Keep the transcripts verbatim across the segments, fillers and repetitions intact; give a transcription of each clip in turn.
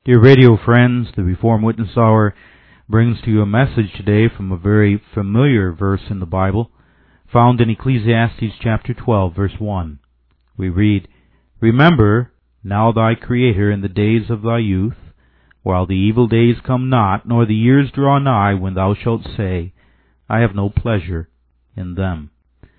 Dear radio friends, the Reformed Witness Hour brings to you a message today from a very familiar verse in the Bible, found in Ecclesiastes chapter twelve, verse one. We read, "Remember now thy Creator in the days of thy youth, while the evil days come not, nor the years draw nigh, when thou shalt say, I have no pleasure in them."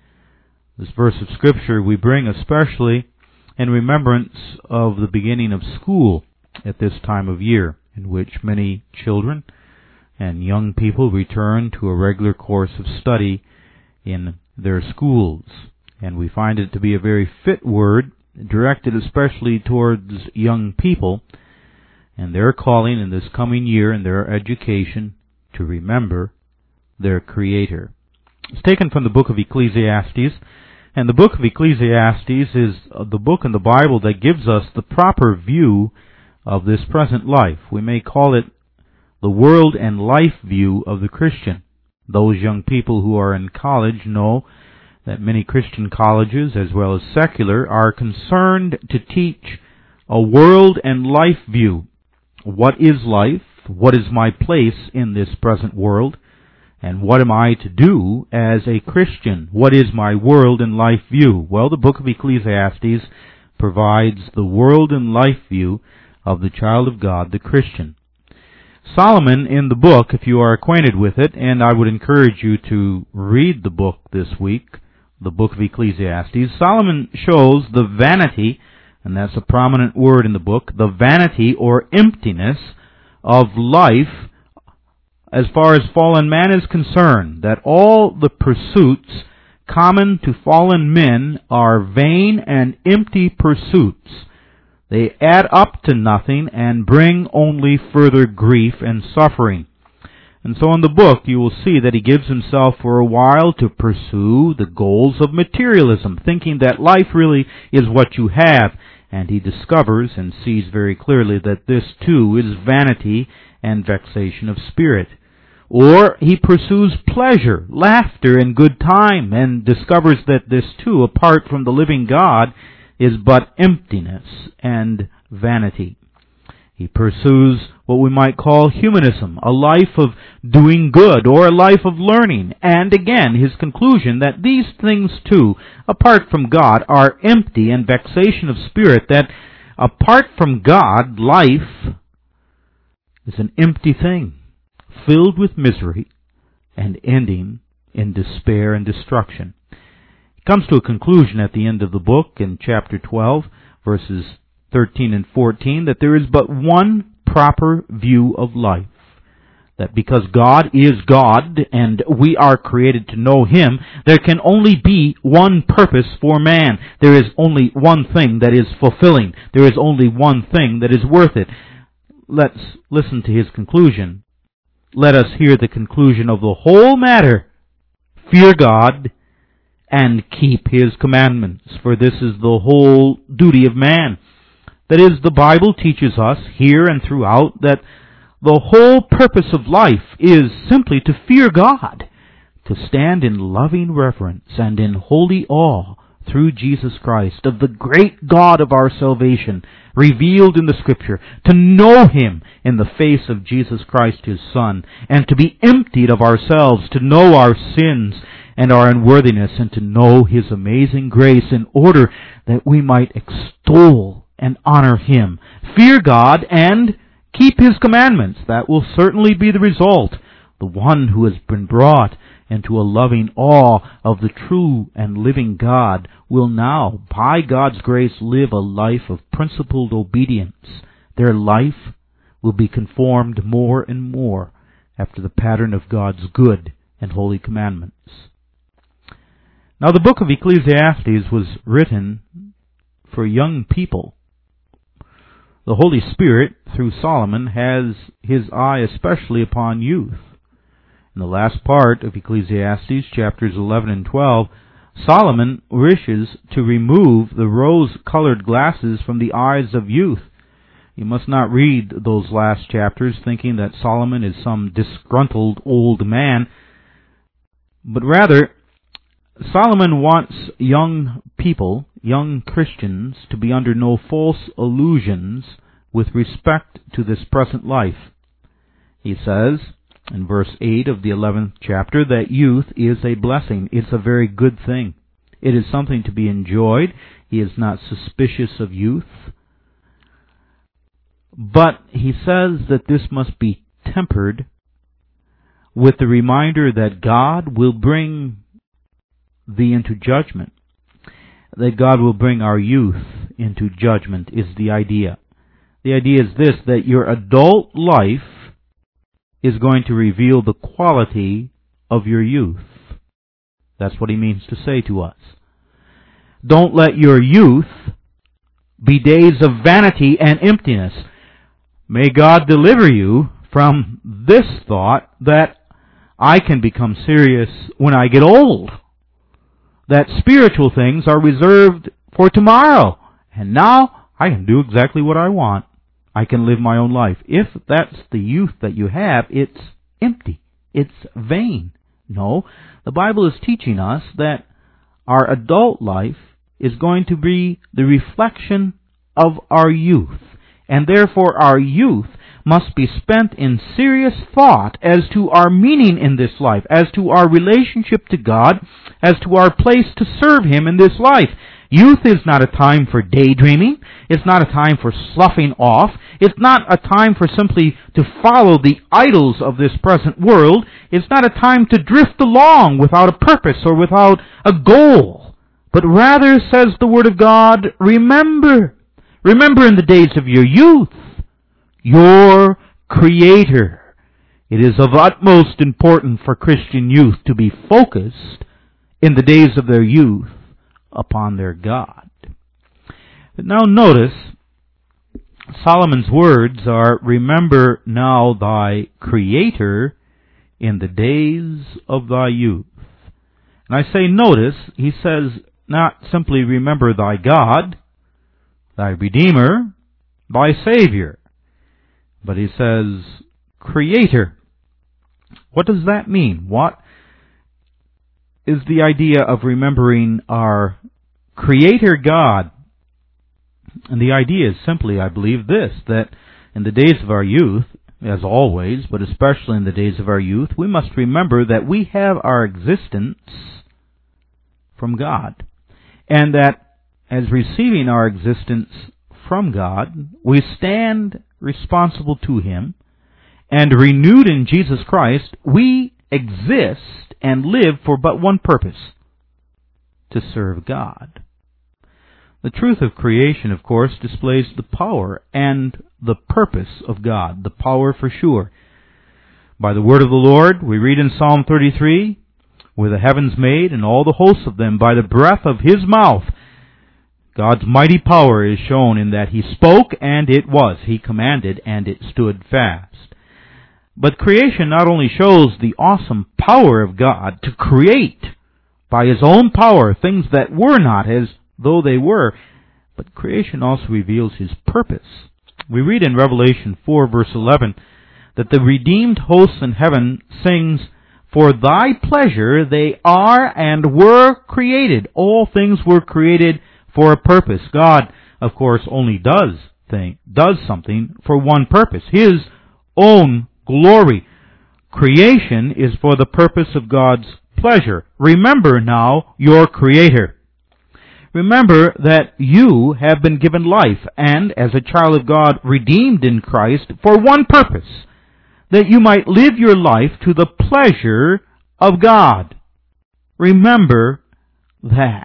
This verse of Scripture we bring especially in remembrance of the beginning of school at this time of year, in which many children and young people return to a regular course of study in their schools. And we find it to be a very fit word, directed especially towards young people, and their calling in this coming year in their education to remember their Creator. It's taken from the book of Ecclesiastes, and the book of Ecclesiastes is the book in the Bible that gives us the proper view of this present life. We may call it the world and life view of the Christian. Those young people who are in college know that many Christian colleges, as well as secular, are concerned to teach a world and life view. What is life? What is my place in this present world? And what am I to do as a Christian? What is my world and life view? Well, the book of Ecclesiastes provides the world and life view of the child of God, the Christian. Solomon in the book, if you are acquainted with it, and I would encourage you to read the book this week, the book of Ecclesiastes, Solomon shows the vanity, and that's a prominent word in the book, the vanity or emptiness of life as far as fallen man is concerned, that all the pursuits common to fallen men are vain and empty pursuits. They add up to nothing and bring only further grief and suffering. And so in the book you will see that he gives himself for a while to pursue the goals of materialism, thinking that life really is what you have. And he discovers and sees very clearly that this too is vanity and vexation of spirit. Or he pursues pleasure, laughter, and good time, and discovers that this too, apart from the living God, is but emptiness and vanity. He pursues what we might call humanism, a life of doing good or a life of learning. And again, his conclusion that these things too, apart from God, are empty and vexation of spirit, that apart from God, life is an empty thing, filled with misery and ending in despair and destruction. Comes to a conclusion at the end of the book in chapter twelve, verses thirteen and fourteen, that there is but one proper view of life. That because God is God and we are created to know Him, there can only be one purpose for man. There is only one thing that is fulfilling. There is only one thing that is worth it. Let's listen to his conclusion. Let us hear the conclusion of the whole matter. Fear God and keep His commandments, for this is the whole duty of man. That is, the Bible teaches us here and throughout that the whole purpose of life is simply to fear God, to stand in loving reverence and in holy awe through Jesus Christ of the great God of our salvation, revealed in the Scripture, to know Him in the face of Jesus Christ His Son, and to be emptied of ourselves, to know our sins and our unworthiness, and to know His amazing grace in order that we might extol and honor Him. Fear God and keep His commandments. That will certainly be the result. The one who has been brought into a loving awe of the true and living God will now, by God's grace, live a life of principled obedience. Their life will be conformed more and more after the pattern of God's good and holy commandments. Now, the book of Ecclesiastes was written for young people. The Holy Spirit, through Solomon, has His eye especially upon youth. In the last part of Ecclesiastes, chapters eleven and twelve, Solomon wishes to remove the rose-colored glasses from the eyes of youth. You must not read those last chapters thinking that Solomon is some disgruntled old man, but rather Solomon wants young people, young Christians, to be under no false illusions with respect to this present life. He says in verse eight of the eleventh chapter that youth is a blessing. It's a very good thing. It is something to be enjoyed. He is not suspicious of youth. But he says that this must be tempered with the reminder that God will bring thee into judgment. That God will bring our youth into judgment is the idea. The idea is this, that your adult life is going to reveal the quality of your youth. That's what he means to say to us. Don't let your youth be days of vanity and emptiness. May God deliver you from this thought that I can become serious when I get old. That spiritual things are reserved for tomorrow. And now I can do exactly what I want. I can live my own life. If that's the youth that you have, it's empty. It's vain. No, the Bible is teaching us that our adult life is going to be the reflection of our youth. And therefore our youth must be spent in serious thought as to our meaning in this life, as to our relationship to God, as to our place to serve Him in this life. Youth is not a time for daydreaming. It's not a time for sloughing off. It's not a time for simply to follow the idols of this present world. It's not a time to drift along without a purpose or without a goal. But rather, says the Word of God, remember. Remember in the days of your youth, your Creator. It is of utmost importance for Christian youth to be focused in the days of their youth upon their God. But now notice, Solomon's words are, remember now thy Creator in the days of thy youth. And I say notice, he says not simply remember thy God, thy Redeemer, thy Savior, but he says Creator. What does that mean? What is the idea of remembering our Creator God? And the idea is simply, I believe, this, that in the days of our youth, as always, but especially in the days of our youth, we must remember that we have our existence from God. And that as receiving our existence from God, we stand responsible to Him, and renewed in Jesus Christ, we exist and live for but one purpose, to serve God. The truth of creation, of course, displays the power and the purpose of God, the power for sure. By the word of the Lord, we read in Psalm thirty-three, were the heavens made and all the hosts of them by the breath of His mouth. God's mighty power is shown in that He spoke and it was. He commanded and it stood fast. But creation not only shows the awesome power of God to create by His own power things that were not as though they were, but creation also reveals His purpose. We read in Revelation four verse eleven that the redeemed hosts in heaven sings, for thy pleasure they are and were created. All things were created for a purpose. God, of course, only does thing, does something for one purpose, His own glory. Creation is for the purpose of God's pleasure. Remember now your Creator. Remember that you have been given life and, as a child of God, redeemed in Christ for one purpose, that you might live your life to the pleasure of God. Remember that.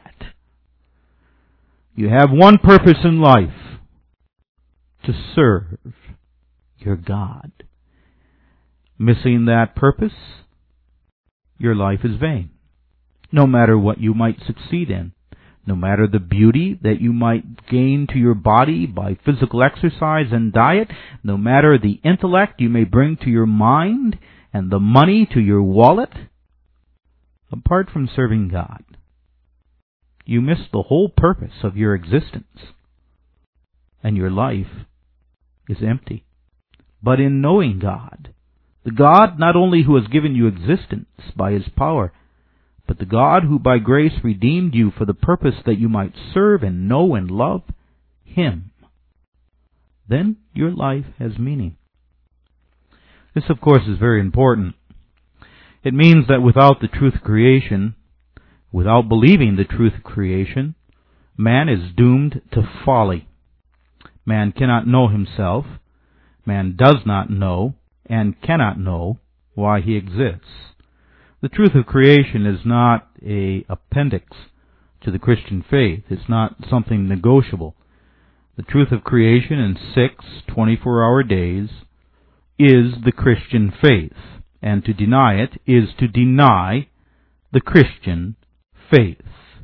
You have one purpose in life, to serve your God. Missing that purpose, your life is vain. No matter what you might succeed in, no matter the beauty that you might gain to your body by physical exercise and diet, no matter the intellect you may bring to your mind and the money to your wallet, apart from serving God, you miss the whole purpose of your existence, and your life is empty. But in knowing God, the God not only who has given you existence by His power, but the God who by grace redeemed you for the purpose that you might serve and know and love Him, then your life has meaning. This, of course, is very important. It means that without the truth of creation, without believing the truth of creation, man is doomed to folly. Man cannot know himself. Man does not know and cannot know why he exists. The truth of creation is not an appendix to the Christian faith. It's not something negotiable. The truth of creation in six twenty-four-hour days is the Christian faith, and to deny it is to deny the Christian faith.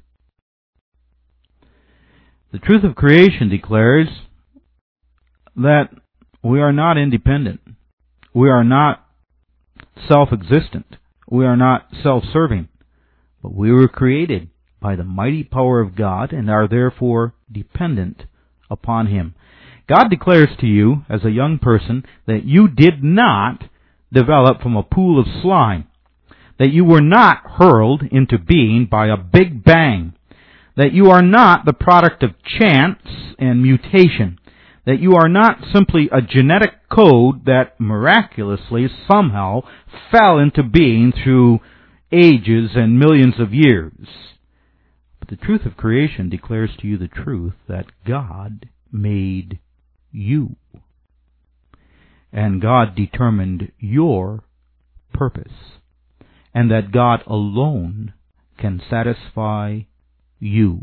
The truth of creation declares that we are not independent. We are not self-existent. We are not self-serving. But we were created by the mighty power of God and are therefore dependent upon Him. God declares to you as a young person that you did not develop from a pool of slime, that you were not hurled into being by a big bang, that you are not the product of chance and mutation, that you are not simply a genetic code that miraculously somehow fell into being through ages and millions of years. But the truth of creation declares to you the truth that God made you. And God determined your purpose. And that God alone can satisfy you.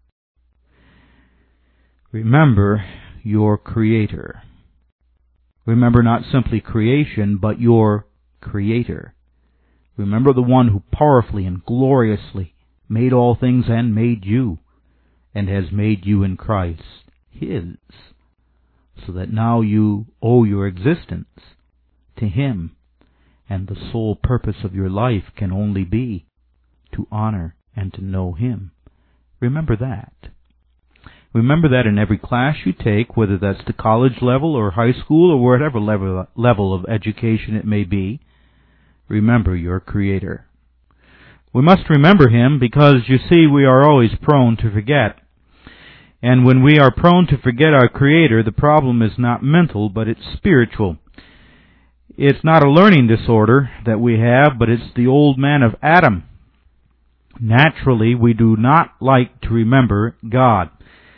Remember your Creator. Remember not simply creation, but your Creator. Remember the one who powerfully and gloriously made all things and made you, and has made you in Christ His, so that now you owe your existence to Him, and the sole purpose of your life can only be to honor and to know Him. Remember that. Remember that in every class you take, whether that's the college level or high school or whatever level, level of education it may be. Remember your Creator. We must remember Him because, you see, we are always prone to forget. And when we are prone to forget our Creator, the problem is not mental, but it's spiritual. It's not a learning disorder that we have, but it's the old man of Adam. Naturally, we do not like to remember God.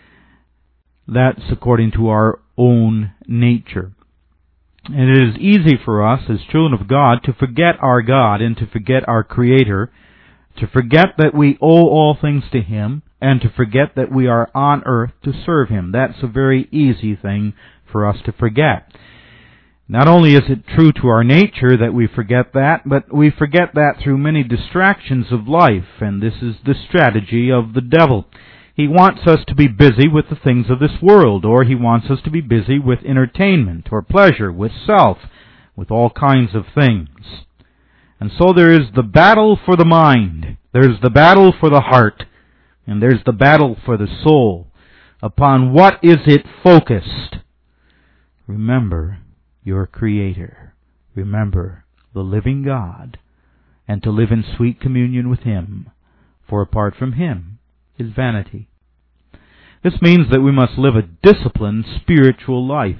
That's according to our own nature. And it is easy for us as children of God to forget our God and to forget our Creator, to forget that we owe all things to Him, and to forget that we are on earth to serve Him. That's a very easy thing for us to forget. Not only is it true to our nature that we forget that, but we forget that through many distractions of life, and this is the strategy of the devil. He wants us to be busy with the things of this world, or he wants us to be busy with entertainment or pleasure, with self, with all kinds of things. And so there is the battle for the mind, there's the battle for the heart, and there's the battle for the soul. Upon what is it focused? Remember your Creator. Remember the living God, and to live in sweet communion with Him, for apart from Him is vanity. This means that we must live a disciplined spiritual life.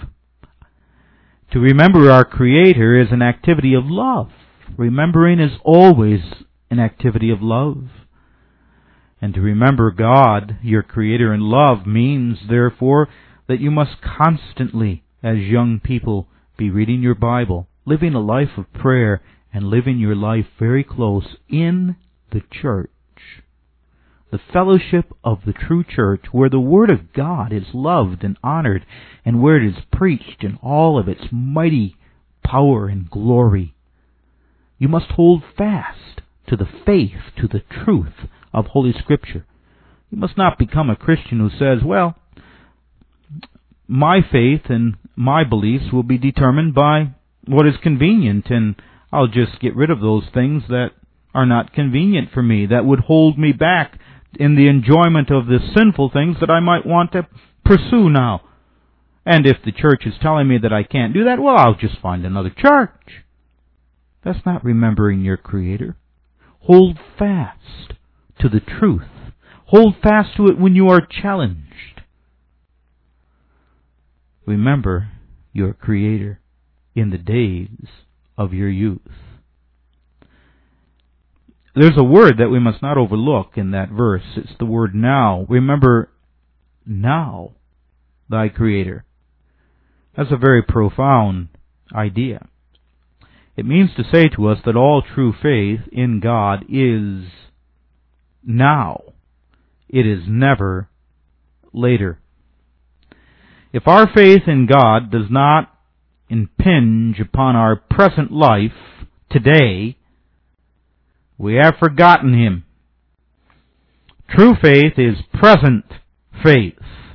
To remember our Creator is an activity of love. Remembering is always an activity of love. And to remember God, your Creator, in love means, therefore, that you must constantly, as young people, be reading your Bible, living a life of prayer, and living your life very close in the church. The fellowship of the true church, where the Word of God is loved and honored, and where it is preached in all of its mighty power and glory. You must hold fast to the faith, to the truth of Holy Scripture. You must not become a Christian who says, well, my faith and my beliefs will be determined by what is convenient, and I'll just get rid of those things that are not convenient for me, that would hold me back in the enjoyment of the sinful things that I might want to pursue now. And if the church is telling me that I can't do that, well, I'll just find another church. That's not remembering your Creator. Hold fast to the truth. Hold fast to it when you are challenged. remember your Creator in the days of your youth. There's a word that we must not overlook in that verse. It's the word now. Remember now thy Creator. That's a very profound idea. It means to say to us that all true faith in God is now. It is never later. If our faith in God does not impinge upon our present life today, we have forgotten Him. True faith is present faith.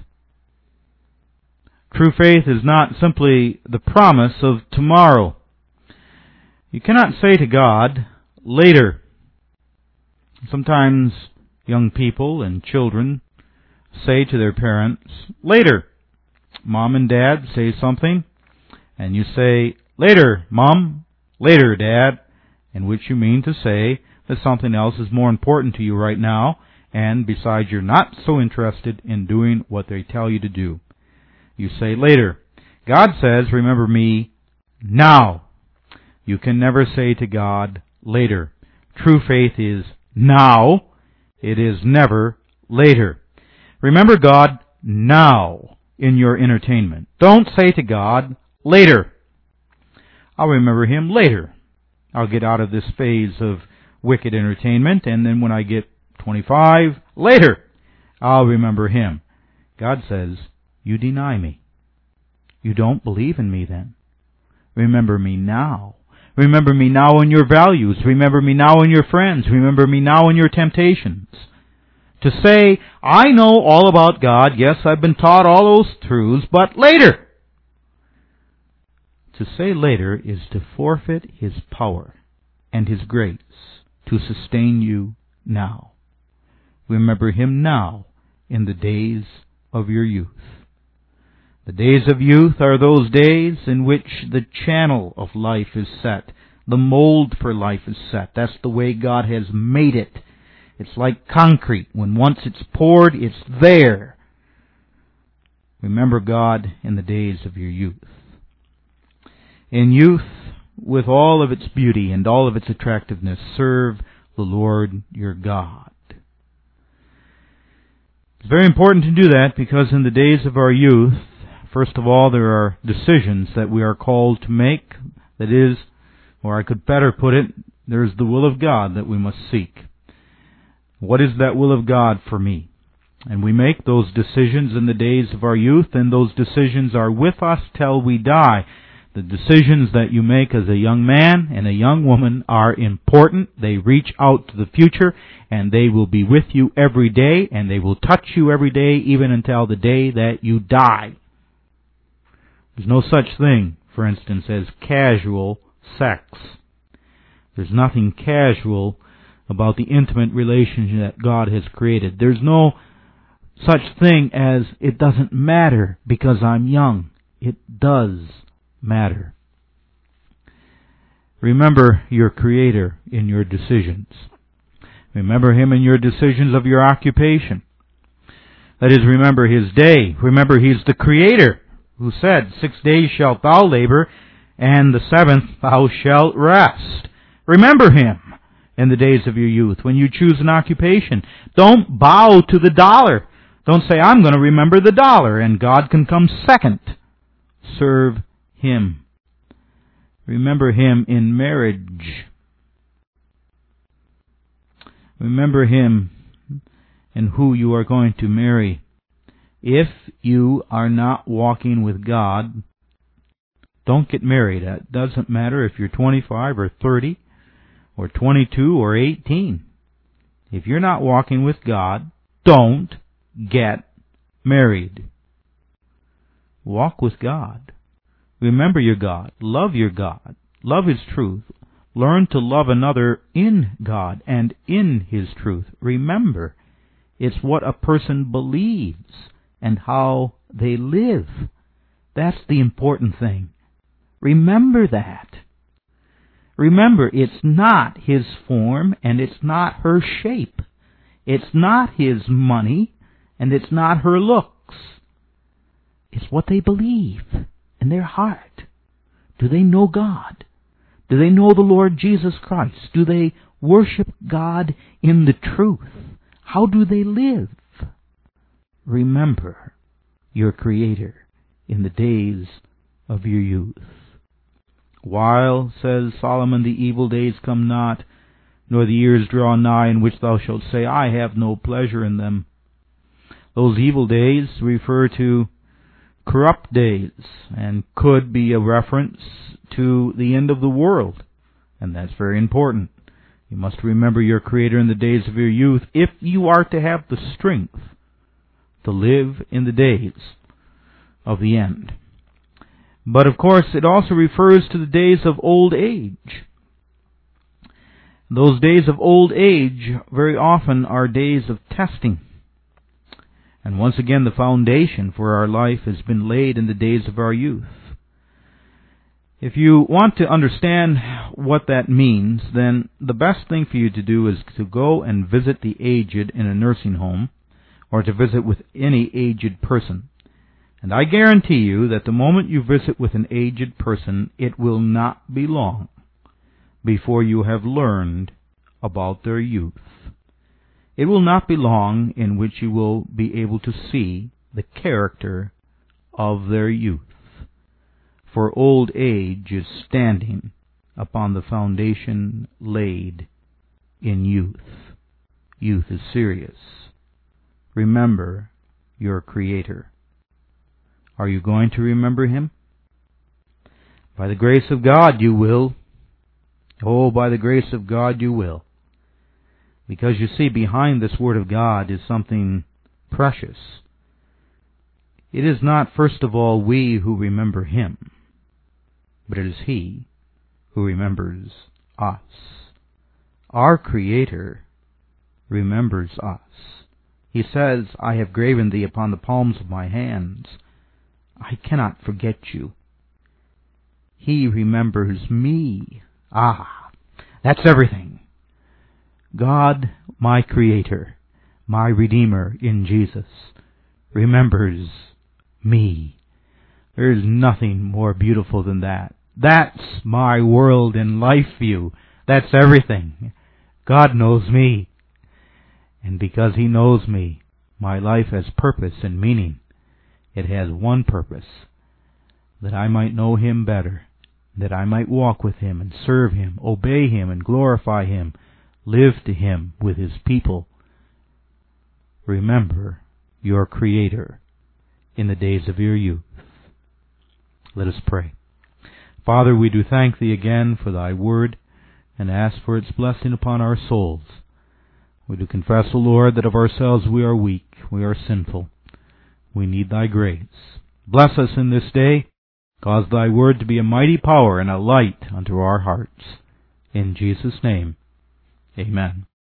True faith is not simply the promise of tomorrow. You cannot say to God, later. Sometimes young people and children say to their parents, later. Mom and Dad say something, and you say, later, Mom, later, Dad, in which you mean to say that something else is more important to you right now, and besides, you're not so interested in doing what they tell you to do. You say later. God says, remember me now. You can never say to God later. True faith is now. It is never later. Remember God now in your entertainment. Don't say to God later. I'll remember Him later. I'll get out of this phase of wicked entertainment, and then when I get twenty-five, later, I'll remember Him. God says, you deny me. You don't believe in me then. Remember me now. Remember me now in your values. Remember me now in your friends. Remember me now in your temptations. To say, I know all about God. Yes, I've been taught all those truths, but later. To say later is to forfeit His power and His grace to sustain you now. Remember Him now in the days of your youth. The days of youth are those days in which the channel of life is set. The mold for life is set. That's the way God has made it. It's like concrete. When once it's poured, it's there. Remember God in the days of your youth. In youth, with all of its beauty and all of its attractiveness, serve the Lord your God. It's very important to do that because in the days of our youth, first of all, there are decisions that we are called to make. That is, or I could better put it, there is the will of God that we must seek. What is that will of God for me? And we make those decisions in the days of our youth, and those decisions are with us till we die. The decisions that you make as a young man and a young woman are important. They reach out to the future, and they will be with you every day, and they will touch you every day, even until the day that you die. There's no such thing, for instance, as casual sex. There's nothing casual about the intimate relationship that God has created. There's no such thing as it doesn't matter because I'm young. It does matter. Remember your Creator in your decisions. Remember Him in your decisions of your occupation. That is, remember His day. Remember He's the Creator who said, Six days shalt thou labor, and the seventh thou shalt rest. Remember Him in the days of your youth. When you choose an occupation, don't bow to the dollar. Don't say, I'm going to remember the dollar, and God can come second. Serve Him. Remember Him in marriage. Remember Him in who you are going to marry. If you are not walking with God, don't get married. It doesn't matter if you're twenty-five or thirty or twenty-two or eighteen. If you're not walking with God, don't get married. Walk with God. Remember your God. Love your God. Love His truth. Learn to love another in God and in His truth. Remember, it's what a person believes and how they live. That's the important thing. Remember that. Remember, it's not his form and it's not her shape. It's not his money and it's not her looks. It's what they believe in their heart. Do they know God? Do they know the Lord Jesus Christ? Do they worship God in the truth? How do they live? Remember your Creator in the days of your youth. While, says Solomon, the evil days come not, nor the years draw nigh, in which thou shalt say, I have no pleasure in them. Those evil days refer to corrupt days, and could be a reference to the end of the world. And that's very important. You must remember your Creator in the days of your youth if you are to have the strength to live in the days of the end. But of course, it also refers to the days of old age. Those days of old age very often are days of testing. And once again, the foundation for our life has been laid in the days of our youth. If you want to understand what that means, then the best thing for you to do is to go and visit the aged in a nursing home, or to visit with any aged person. And I guarantee you that the moment you visit with an aged person, it will not be long before you have learned about their youth. It will not be long in which you will be able to see the character of their youth. For old age is standing upon the foundation laid in youth. Youth is serious. Remember your Creator. Are you going to remember Him? By the grace of God you will. Oh, by the grace of God you will. Because you see, behind this Word of God is something precious. It is not, first of all, we who remember Him, but it is He who remembers us. Our Creator remembers us. He says, I have graven thee upon the palms of my hands. I cannot forget you. He remembers me. Ah, that's everything. God, my Creator, my Redeemer in Jesus, remembers me. There is nothing more beautiful than that. That's my world and life view. That's everything. God knows me. And because He knows me, my life has purpose and meaning. It has one purpose, that I might know Him better, that I might walk with Him and serve Him, obey Him and glorify Him, live to Him with His people. Remember your Creator in the days of your youth. Let us pray. Father, we do thank Thee again for Thy word and ask for its blessing upon our souls. We do confess, O Lord, that of ourselves we are weak, we are sinful. We need Thy grace. Bless us in this day. Cause Thy word to be a mighty power and a light unto our hearts. In Jesus' name, amen.